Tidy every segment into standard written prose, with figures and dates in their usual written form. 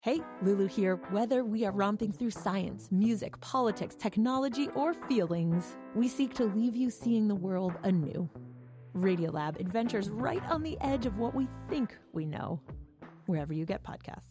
Hey, Lulu here. Whether we are romping through science, music, politics, technology, or feelings, we seek to leave you seeing the world anew. Radiolab adventures right on the edge of what we think we know, wherever you get podcasts.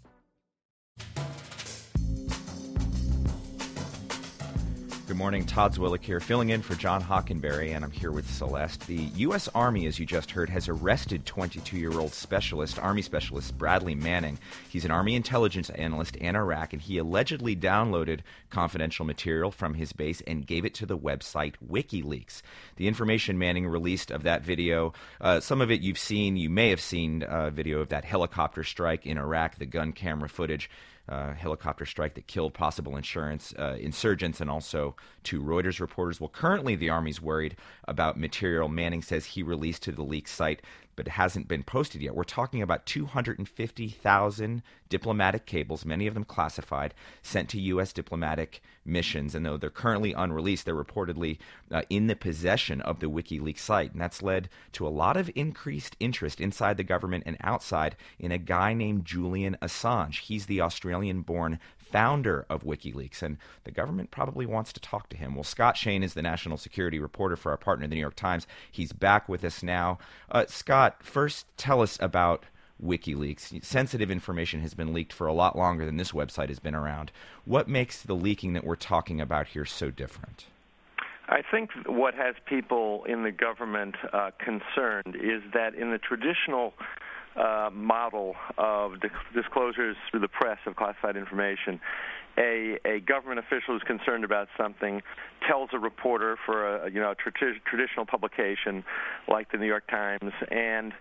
Good morning, Todd Zwillick here, filling in for John Hockenberry, and I'm here with Celeste. The U.S. Army, as you just heard, has arrested 22-year-old Army specialist Bradley Manning. He's an Army intelligence analyst in Iraq, and he allegedly downloaded confidential material from his base and gave it to the website WikiLeaks. The information Manning released of that video, some of it you may have seen a video of that helicopter strike in Iraq, the gun camera footage. Helicopter strike that killed possible insurgents and also 2 Reuters reporters. Well, currently the Army's worried about material Manning says he released to the leaked site, but it hasn't been posted yet. We're talking about 250,000 diplomatic cables, many of them classified, sent to U.S. diplomatic missions. And though they're currently unreleased, they're reportedly in the possession of the WikiLeaks site. And that's led to a lot of increased interest inside the government and outside in a guy named Julian Assange. He's the Australian-born founder of WikiLeaks, and the government probably wants to talk to him. Well, Scott Shane is the national security reporter for our partner, the New York Times. He's back with us now. Scott, first tell us about WikiLeaks. Sensitive information has been leaked for a lot longer than this website has been around. What makes the leaking that we're talking about here so different? I think what has people in the government concerned is that in the traditional model of disclosures through the press of classified information, a government official who's concerned about something tells a reporter for a traditional publication like the New York Times, and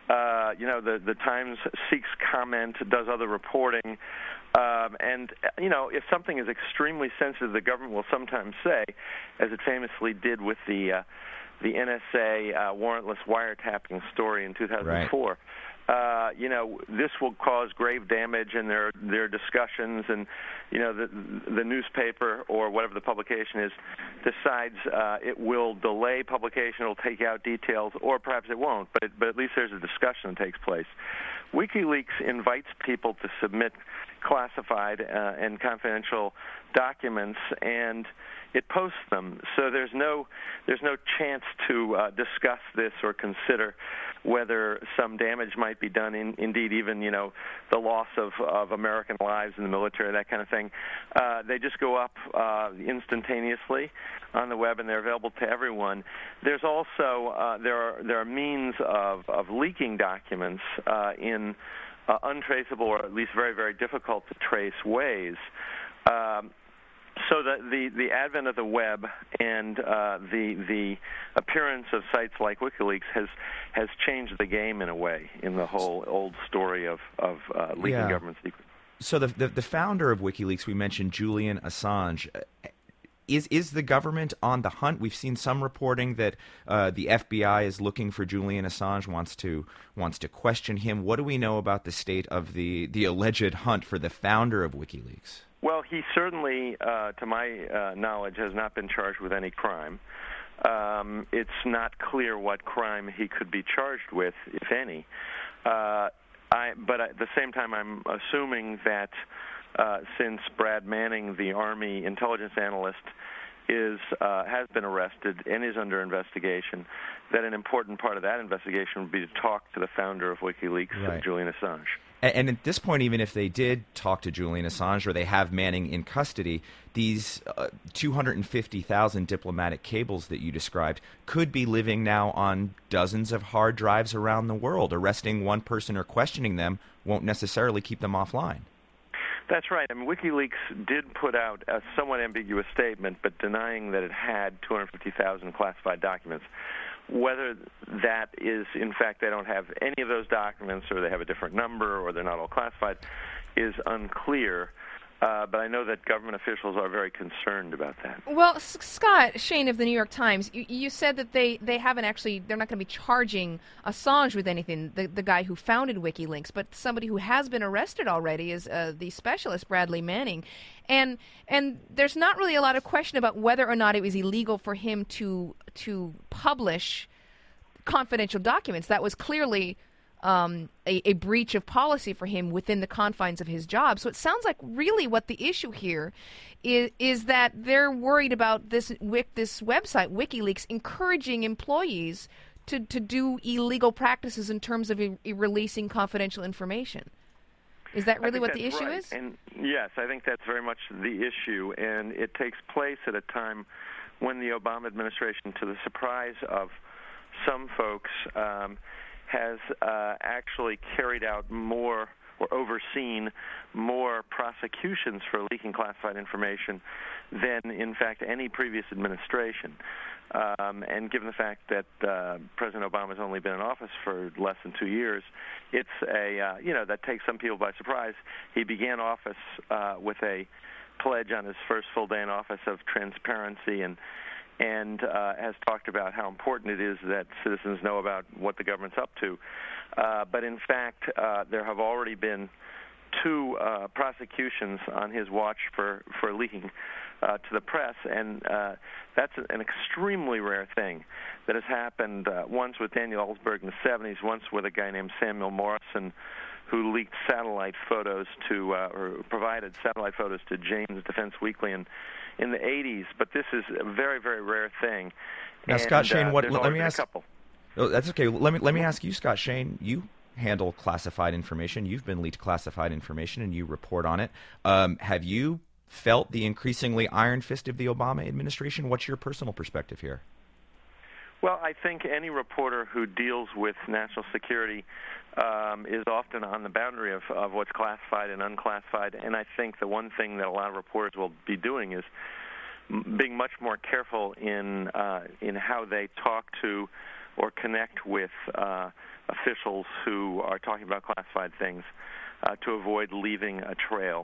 the Times seeks comment, does other reporting, and if something is extremely sensitive, the government will sometimes say, as it famously did with the NSA warrantless wiretapping story in 2004. Right. This will cause grave damage, and there are discussions, and the newspaper or whatever the publication is decides it will delay publication, it will take out details, or perhaps it won't. But at least there's a discussion that takes place. WikiLeaks invites people to submit classified and confidential documents, and it posts them. So there's no chance to discuss this or consider whether some damage might be done, indeed even, the loss of American lives in the military, that kind of thing. They just go up instantaneously on the web, and they're available to everyone. There's also, there are means of leaking documents in untraceable or at least very, very difficult to trace ways. So the advent of the web and the appearance of sites like WikiLeaks has changed the game in a way in the whole old story of leaking government secrets. So the founder of WikiLeaks, we mentioned Julian Assange. Is the government on the hunt? We've seen some reporting that the FBI is looking for Julian Assange, wants to question him. What do we know about the state of the alleged hunt for the founder of WikiLeaks? Well, he certainly, to my knowledge, has not been charged with any crime. It's not clear what crime he could be charged with, if any. But at the same time, I'm assuming that since Brad Manning, the Army intelligence analyst, has been arrested and is under investigation, that an important part of that investigation would be to talk to the founder of WikiLeaks, right, Julian Assange. And at this point, even if they did talk to Julian Assange or they have Manning in custody, these 250,000 diplomatic cables that you described could be living now on dozens of hard drives around the world. Arresting one person or questioning them won't necessarily keep them offline. That's right. I mean, WikiLeaks did put out a somewhat ambiguous statement, but denying that it had 250,000 classified documents. Whether that is, in fact, they don't have any of those documents, or they have a different number, or they're not all classified, is unclear. But I know that government officials are very concerned about that. Well, Scott Shane of the New York Times, you said that they haven't actually, they're not going to be charging Assange with anything, the guy who founded WikiLeaks, but somebody who has been arrested already is the specialist, Bradley Manning. And there's not really a lot of question about whether or not it was illegal for him to publish confidential documents. That was clearly a breach of policy for him within the confines of his job. So it sounds like really what the issue here is that they're worried about this website, WikiLeaks, encouraging employees to do illegal practices in terms of releasing confidential information. Is that really what the issue is? And yes, I think that's very much the issue, and it takes place at a time when the Obama administration, to the surprise of some folks, has actually carried out more or overseen more prosecutions for leaking classified information than, in fact, any previous administration. And given the fact that President Obama has only been in office for less than 2 years, it's that takes some people by surprise. He began office with a pledge on his first full day in office of transparency and has talked about how important it is that citizens know about what the government's up to. But in fact, there have already been 2 prosecutions on his watch for leaking to the press, and that's an extremely rare thing that has happened once with Daniel Ellsberg in the 70s, once with a guy named Samuel Morrison, who leaked satellite photos or provided satellite photos to Jane's Defense Weekly in the 80s. But this is a very, very rare thing. Now, Scott Shane, let me ask. A couple. Oh, that's okay. Let me ask you, Scott Shane. You handle classified information. You've been leaked classified information, and you report on it. Have you felt the increasingly iron fist of the Obama administration? What's your personal perspective here? Well, I think any reporter who deals with national security is often on the boundary of what's classified and unclassified, and I think the one thing that a lot of reporters will be doing is being much more careful in how they talk to or connect with officials who are talking about classified things to avoid leaving a trail.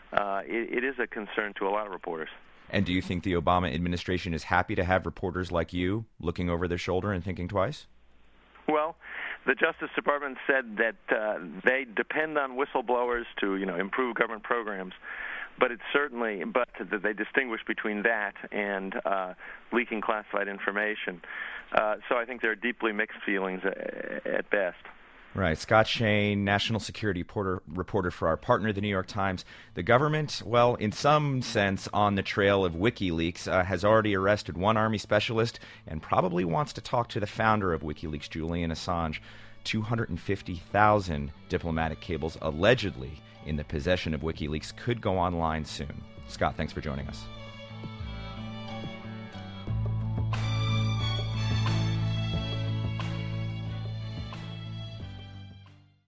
It is a concern to a lot of reporters. And do you think the Obama administration is happy to have reporters like you looking over their shoulder and thinking twice? Well, the Justice Department said that they depend on whistleblowers to, improve government programs, but that they distinguish between that and leaking classified information. So I think there are deeply mixed feelings at best. Right. Scott Shane, national security reporter for our partner, the New York Times. The government, well, in some sense, on the trail of WikiLeaks, has already arrested one Army specialist and probably wants to talk to the founder of WikiLeaks, Julian Assange. 250,000 diplomatic cables allegedly in the possession of WikiLeaks could go online soon. Scott, thanks for joining us.